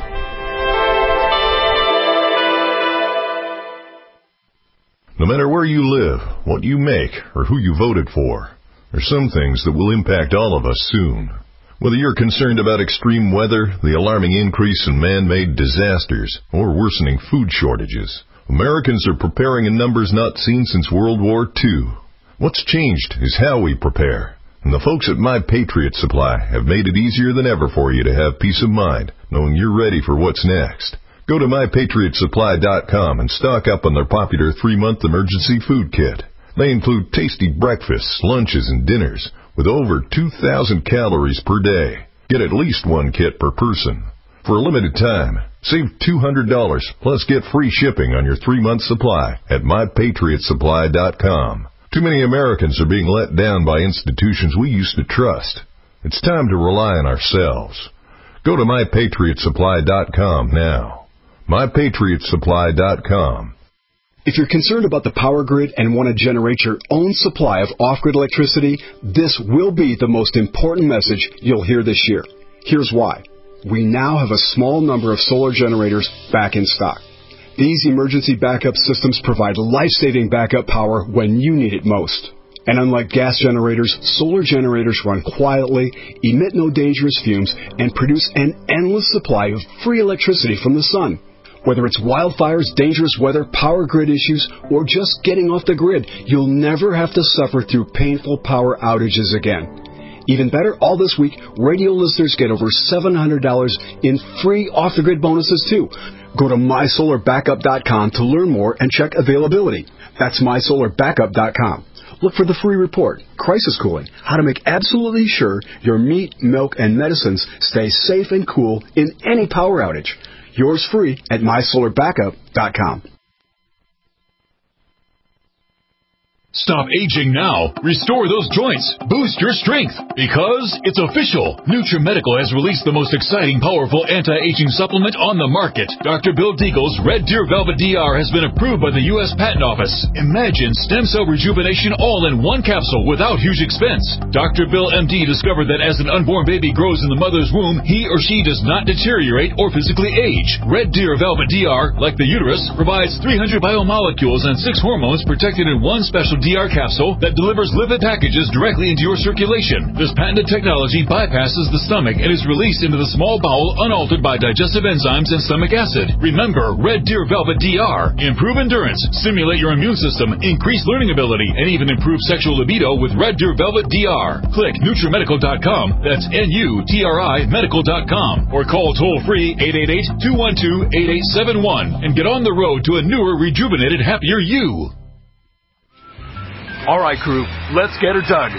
No matter where you live, what you make, or who you voted for, there's some things that will impact all of us soon. Whether you're concerned about extreme weather, the alarming increase in man-made disasters, or worsening food shortages, Americans are preparing in numbers not seen since World War Two. What's changed is how we prepare. And the folks at My Patriot Supply have made it easier than ever for you to have peace of mind, knowing you're ready for what's next. Go to my patriot supply dot com and stock up on their popular three-month emergency food kit. They include tasty breakfasts, lunches, and dinners with over two thousand calories per day. Get at least one kit per person. For a limited time, save two hundred dollars plus get free shipping on your three-month supply at my patriot supply dot com. Too many Americans are being let down by institutions we used to trust. It's time to rely on ourselves. Go to my patriot supply dot com now. my patriot supply dot com. If you're concerned about the power grid and want to generate your own supply of off-grid electricity, this will be the most important message you'll hear this year. Here's why. We now have a small number of solar generators back in stock. These emergency backup systems provide life-saving backup power when you need it most. And unlike gas generators, solar generators run quietly, emit no dangerous fumes, and produce an endless supply of free electricity from the sun. Whether it's wildfires, dangerous weather, power grid issues, or just getting off the grid, you'll never have to suffer through painful power outages again. Even better, all this week, radio listeners get over seven hundred dollars in free off-the-grid bonuses, too. Go to my solar backup dot com to learn more and check availability. That's my solar backup dot com. look for the free report, Crisis Cooling, how to make absolutely sure your meat, milk, and medicines stay safe and cool in any power outage. Yours free at my solar backup dot com. Stop aging now. Restore those joints. Boost your strength. Because it's official. NutriMedical has released the most exciting, powerful anti-aging supplement on the market. Doctor Bill Deagle's Red Deer Velvet D R has been approved by the U S Patent Office. Imagine stem cell rejuvenation all in one capsule without huge expense. Doctor Bill M D discovered that as an unborn baby grows in the mother's womb, he or she does not deteriorate or physically age. Red Deer Velvet D R, like the uterus, provides three hundred biomolecules and six hormones protected in one special D R capsule that delivers lipid packages directly into your circulation. This patented technology bypasses the stomach and is released into the small bowel unaltered by digestive enzymes and stomach acid. Remember, Red Deer Velvet D R. Improve endurance, stimulate your immune system, increase learning ability, and even improve sexual libido with Red Deer Velvet D R. Click NutriMedical dot com, that's N U T R I medical dot com, or call toll-free eight eight eight, two one two, eight eight seven one and get on the road to a newer, rejuvenated, happier you. All right, crew, let's get her dug.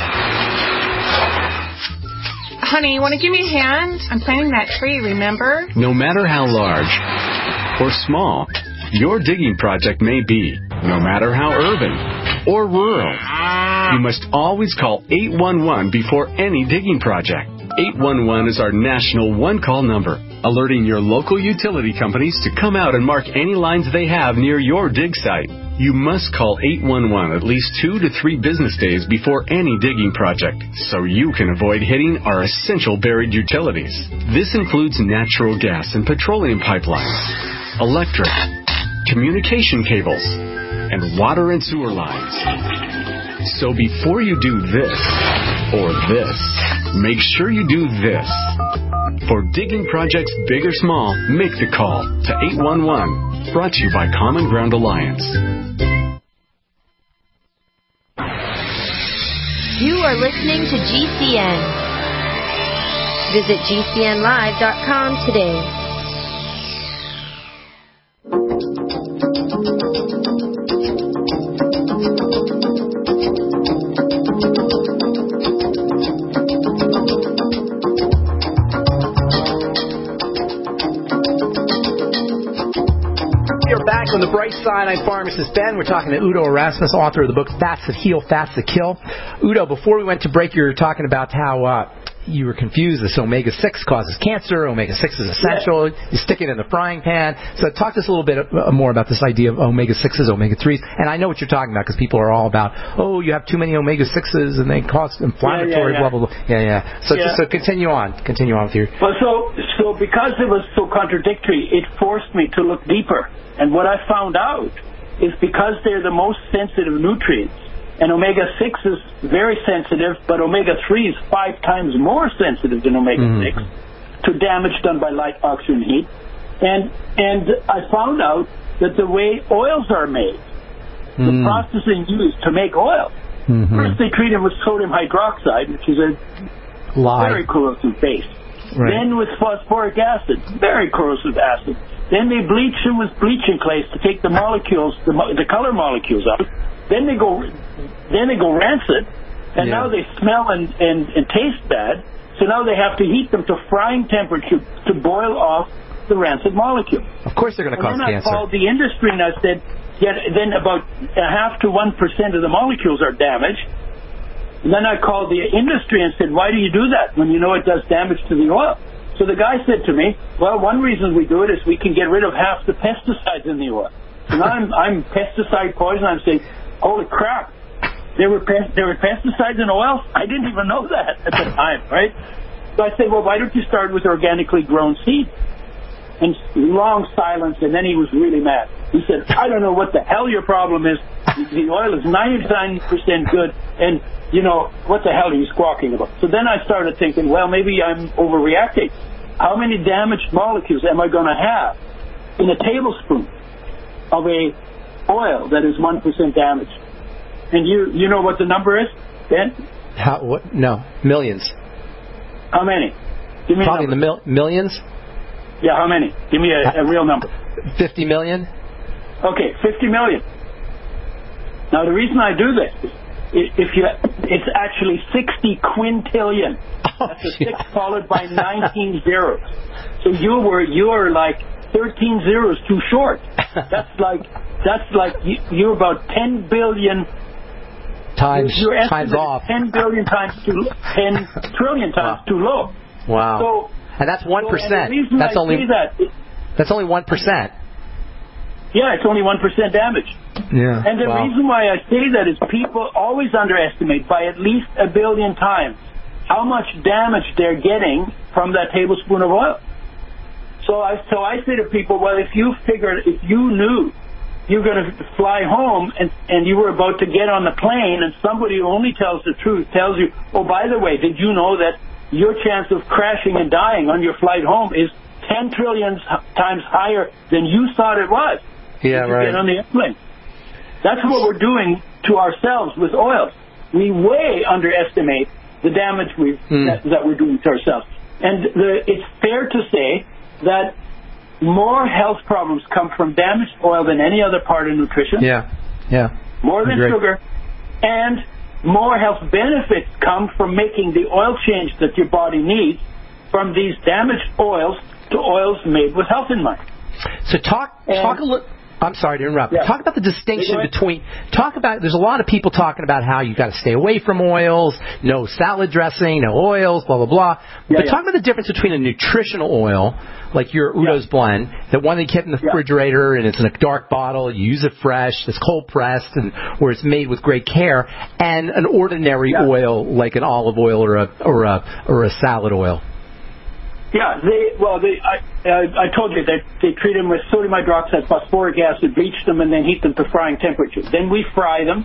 Honey, you want to give me a hand? I'm planting that tree, remember? No matter how large or small your digging project may be, no matter how urban or rural, you must always call eight one one before any digging project. eight one one is our national one-call number, alerting your local utility companies to come out and mark any lines they have near your dig site. You must call eight one one at least two to three business days before any digging project, so you can avoid hitting our essential buried utilities. This includes natural gas and petroleum pipelines, electric, communication cables, and water and sewer lines. So before you do this or this, make sure you do this. For digging projects big or small, make the call to eight one one. Brought to you by Common Ground Alliance. You are listening to G C N. Visit G C N live dot com today. On the bright side, I'm Pharmacist Ben. We're talking to Udo Erasmus, author of the book Fats That Heal, Fats That Kill. Udo, before we went to break, you were talking about how uh, you were confused. This omega six causes cancer. omega six is essential. Yeah. You stick it in the frying pan. So talk to us a little bit more about this idea of omega sixes, omega threes. And I know what you're talking about because people are all about, oh, you have too many omega sixes and they cause inflammatory, yeah, yeah, yeah. blah, blah, blah. Yeah, yeah. So yeah. just so continue on. Continue on with your... Well, so, so because it was so contradictory, it forced me to look deeper. And what I found out is because they're the most sensitive nutrients, and omega six is very sensitive, but omega three is five times more sensitive than omega six mm-hmm. to damage done by light, oxygen, heat. And and I found out that the way oils are made, mm. the processing used to make oil, mm-hmm. first they treat them with sodium hydroxide, which is a Lye. very corrosive base. Right. Then with phosphoric acid, very corrosive acid. Then they bleach them with bleaching clays to take the molecules, the, the color molecules out. Then they go, then they go rancid, and yeah. now they smell and, and, and taste bad. So now they have to heat them to frying temperature to boil off the rancid molecule. Of course, they're going to cause cancer. And then cancer. I called the industry and I said, yeah, then about a half to one percent of the molecules are damaged. And then I called the industry and said, why do you do that when you know it does damage to the oil? So the guy said to me, well, one reason we do it is we can get rid of half the pesticides in the oil. So now I'm, I'm pesticide poison. I'm saying, holy crap, there were pest, there were pesticides in oil? I didn't even know that at the time, right? So I said, well, why don't you start with organically grown seed? And long silence, and then he was really mad. He said, I don't know what the hell your problem is. The oil is ninety-nine percent good, and, you know, what the hell are you squawking about? So then I started thinking, well, maybe I'm overreacting. How many damaged molecules am I going to have in a tablespoon of a oil that is one percent damaged? And you you know what the number is, Ben? How, what? No, millions. How many? Give me Probably a number. in the mil- millions? Yeah, how many? Give me a, a real number. fifty million? Okay, fifty million. Now, the reason I do this if you, it's actually sixty quintillion. That's a six followed by nineteen zeros. So you were you were like thirteen zeros too short. That's like that's like you, you're about ten billion times your times off. ten billion times too ten trillion times wow. too low. Wow. So, and that's one so, percent. And that's I only that, it, that's only one percent. Yeah, it's only one percent damage. Yeah. And the wow. reason why I say that is people always underestimate by at least a billion times how much damage they're getting from that tablespoon of oil. So I so I say to people, well, if you figured, if you knew you're going to fly home and, and you were about to get on the plane and somebody who only tells the truth tells you, oh, by the way, did you know that your chance of crashing and dying on your flight home is ten trillion times higher than you thought it was? Yeah, you right. Get on the airplane. That's what we're doing to ourselves with oil. We way underestimate the damage we mm. that, that we're doing to ourselves. And the, it's fair to say that more health problems come from damaged oil than any other part of nutrition. Yeah, yeah. More than Great. sugar. And more health benefits come from making the oil change that your body needs from these damaged oils to oils made with health in mind. So talk and, talk a little. I'm sorry to interrupt. Yeah. Talk about the distinction between. Talk about. There's a lot of people talking about how you got to stay away from oils, no salad dressing, no oils, blah blah blah. Yeah, but yeah. talk about the difference between a nutritional oil, like your Udo's yeah. blend, that one they kept in the refrigerator and it's in a dark bottle. You use it fresh, it's cold pressed, and where it's made with great care, and an ordinary yeah. oil like an olive oil or a or a or a salad oil. Yeah, they well, they I uh, I told you that they treat them with sodium hydroxide, phosphoric acid, bleach them, and then heat them to frying temperature. Then we fry them,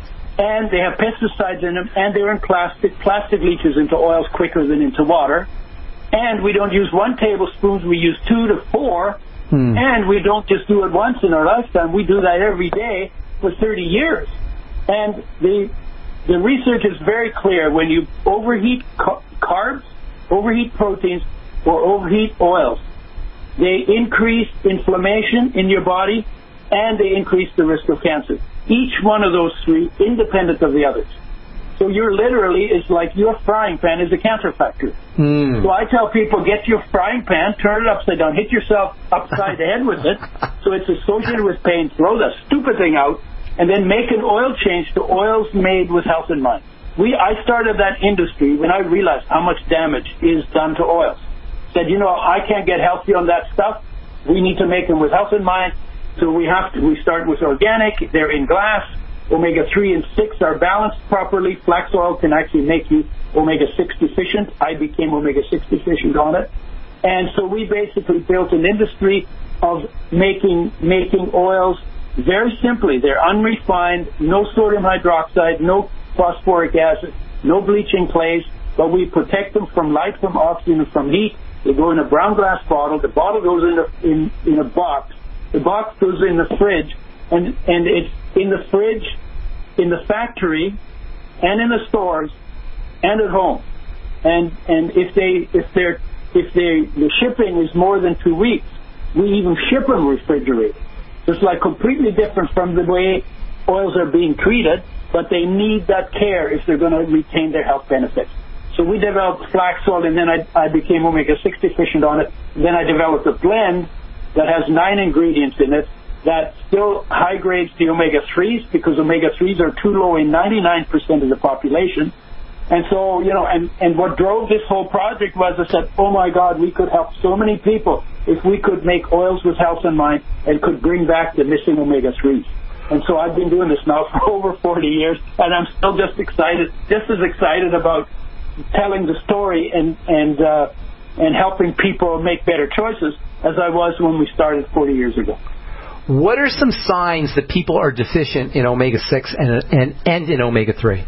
and they have pesticides in them, and they're in plastic. Plastic leaches into oils quicker than into water, and we don't use one tablespoon; we use two to four, hmm. and we don't just do it once in our lifetime. We do that every day for thirty years, and the the research is very clear. When you overheat ca- carbs, overheat proteins, or overheat oils, they increase inflammation in your body and they increase the risk of cancer. Each one of those three independent of the others. So you're literally, it's like your frying pan is a cancer factor. Mm. So I tell people, get your frying pan, turn it upside down, hit yourself upside the head with it, so it's associated with pain, throw that stupid thing out, and then make an oil change to oils made with health in mind. We, I started that industry when I realized how much damage is done to oils. Said, you know, I can't get healthy on that stuff. We need to make them with health in mind. So we have to, we start with organic. They're in glass. omega three and six are balanced properly. Flax oil can actually make you omega six deficient. I became omega six deficient on it. And so we basically built an industry of making, making oils very simply. They're unrefined, no sodium hydroxide, no phosphoric acid, no bleaching clays, but we protect them from light, from oxygen, and from heat. They go in a brown glass bottle. The bottle goes in a, in, in a box. The box goes in the fridge, and, and it's in the fridge, in the factory, and in the stores, and at home. And and if they if they're if they the shipping is more than two weeks, we even ship them refrigerated. So it's like completely different from the way oils are being treated, but they need that care if they're going to retain their health benefits. So we developed flax oil, and then I, I became omega six deficient on it. Then I developed a blend that has nine ingredients in it that still high grades the omega threes, because omega threes are too low in ninety-nine percent of the population. And so, you know, and, and what drove this whole project was I said, oh my God, we could help so many people if we could make oils with health in mind and could bring back the missing omega threes. And so I've been doing this now for over forty years, and I'm still just excited, just as excited about telling the story and and uh, and helping people make better choices as I was when we started forty years ago. What are some signs that people are deficient in omega six and and, and in omega three?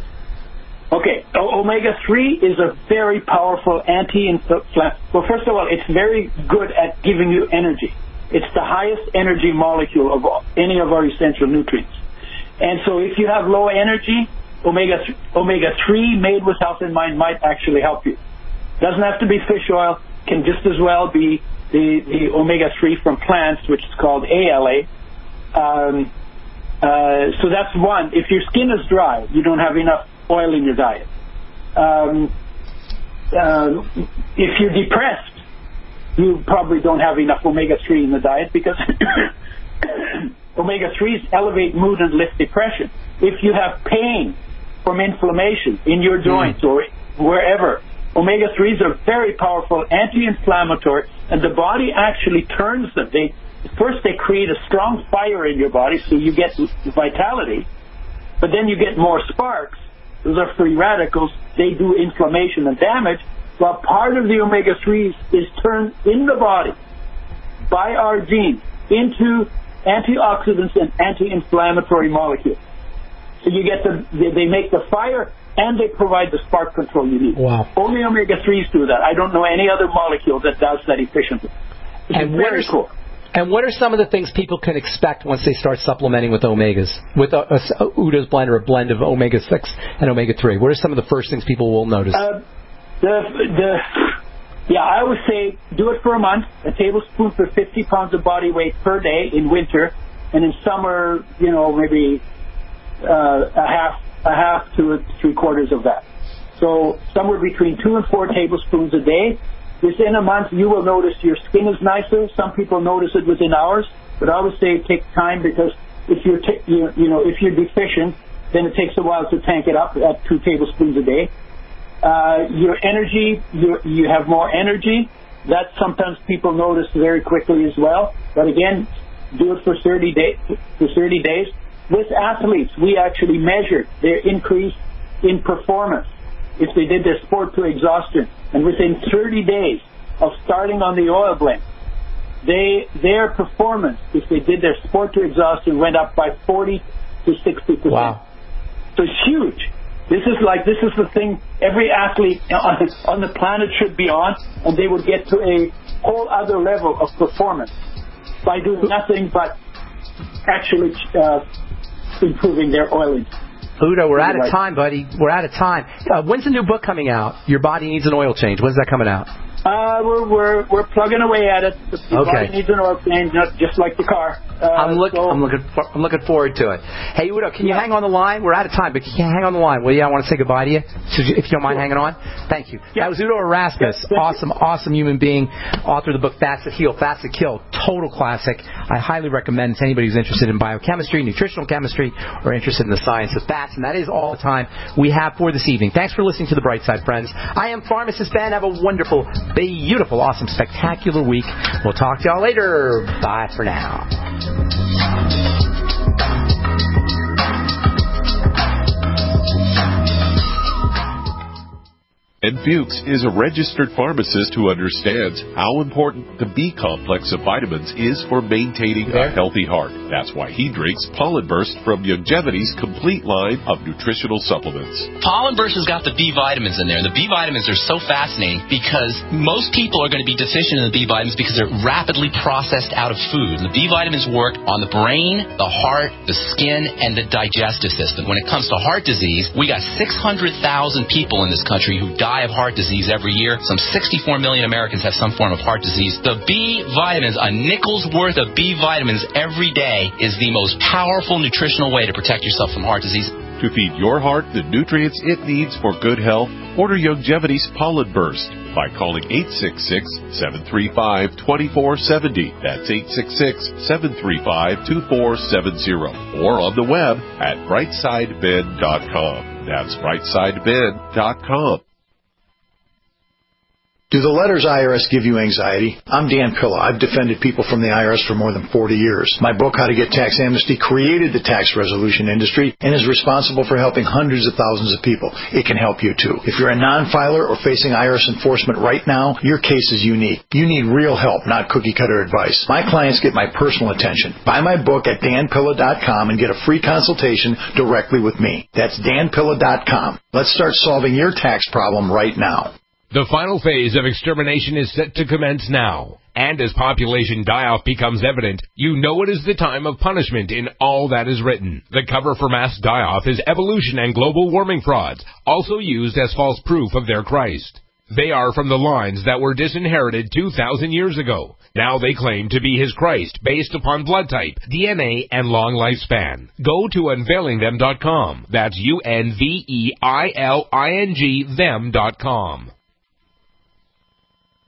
Okay, omega three is a very powerful anti-inflammatory. Well, first of all, it's very good at giving you energy. It's the highest energy molecule of all, any of our essential nutrients. And so if you have low energy, omega omega three made with health in mind might actually help you. Doesn't have to be fish oil. Can just as well be the, the omega three from plants, which is called A L A. Um, Uh, so that's one. If your skin is dry, you don't have enough oil in your diet. Um, uh, if you're depressed, you probably don't have enough omega three in the diet because omega threes elevate mood and lift depression. If you have pain from inflammation in your joints mm. or wherever, omega threes are very powerful anti-inflammatory, and the body actually turns them. They First, they create a strong fire in your body, so you get vitality, but then you get more sparks. Those are free radicals. They do inflammation and damage, while part of the omega threes is turned in the body by our genes into antioxidants and anti-inflammatory molecules. So you get the, they make the fire and they provide the spark control you need. Wow. Only omega threes do that. I don't know any other molecule that does that efficiently. It's and very cool. And what are some of the things people can expect once they start supplementing with omegas? With a, a, a Udo's blend or a blend of omega six and omega three, what are some of the first things people will notice? Uh, the, the, yeah, I always say do it for a month, a tablespoon for fifty pounds of body weight per day in winter, and in summer, you know, maybe uh, a half, a half to three quarters of that. So somewhere between two and four tablespoons a day. Within a month, you will notice your skin is nicer. Some people notice it within hours, but I always say take time because if you're, t- you, you know, if you're deficient, then it takes a while to tank it up at two tablespoons a day. Uh, your energy, you, you have more energy. That sometimes people notice very quickly as well. But again, do it for thirty days. For thirty days. With athletes, we actually measure their increase in performance if they did their sport to exhaustion. And within thirty days of starting on the oil blend, they their performance, if they did their sport to exhaustion, went up by forty to sixty percent. Wow. So it's huge. This is like this is the thing every athlete on, on the planet should be on, and they would get to a whole other level of performance by doing nothing but actually uh, improving their oil intake. Udo, we're out of time, buddy. We're out of time. Uh, when's the new book coming out? Your Body Needs an Oil Change. When's that coming out? Uh, we're we're we're plugging away at it. The okay. body needs an oil change, just like the car. Uh, I'm looking. So. I'm looking. For, I'm looking forward to it. Hey, Udo, can you hang on the line? We're out of time, but can you hang on the line? Will you? I want to say goodbye to you. So if you don't mind hanging on, thank you. Yeah. That was Udo Erasmus, yeah, awesome, you. awesome human being, author of the book Fast to Heal, Fast to Kill, total classic. I highly recommend to anybody who's interested in biochemistry, nutritional chemistry, or interested in the science of fats. And that is all the time we have for this evening. Thanks for listening to The Bright Side, friends. I am Pharmacist Ben. Have a wonderful, beautiful, awesome, spectacular week. We'll talk to y'all later. Bye for now. And Fuchs is a registered pharmacist who understands how important the B complex of vitamins is for maintaining a healthy heart. That's why he drinks Pollen Burst from Youngevity's complete line of nutritional supplements. Pollen Burst has got the B vitamins in there. The B vitamins are so fascinating because most people are going to be deficient in the B vitamins because they're rapidly processed out of food. And the B vitamins work on the brain, the heart, the skin, and the digestive system. When it comes to heart disease, we got six hundred thousand people in this country who die of heart disease every year. Some sixty-four million Americans have some form of heart disease. The B vitamins, a nickel's worth of B vitamins every day, is the most powerful nutritional way to protect yourself from heart disease. To feed your heart the nutrients it needs for good health, order Youngevity's Pollen Burst by calling eight six six, seven three five, two four seven zero. That's eight six six, seven three five, two four seven zero. Or on the web at brightside ben dot com. That's brightside ben dot com. Do the letters I R S give you anxiety? I'm Dan Pilla. I've defended people from the I R S for more than forty years. My book, How to Get Tax Amnesty, created the tax resolution industry and is responsible for helping hundreds of thousands of people. It can help you, too. If you're a non-filer or facing I R S enforcement right now, your case is unique. You need real help, not cookie-cutter advice. My clients get my personal attention. Buy my book at dan pilla dot com and get a free consultation directly with me. That's dan pilla dot com. Let's start solving your tax problem right now. The final phase of extermination is set to commence now. And as population die-off becomes evident, you know it is the time of punishment in all that is written. The cover for mass die-off is evolution and global warming frauds, also used as false proof of their Christ. They are from the lines that were disinherited two thousand years ago. Now they claim to be his Christ based upon blood type, D N A, and long lifespan. Go to unveiling them dot com. That's U N V E I L I N G them dot com.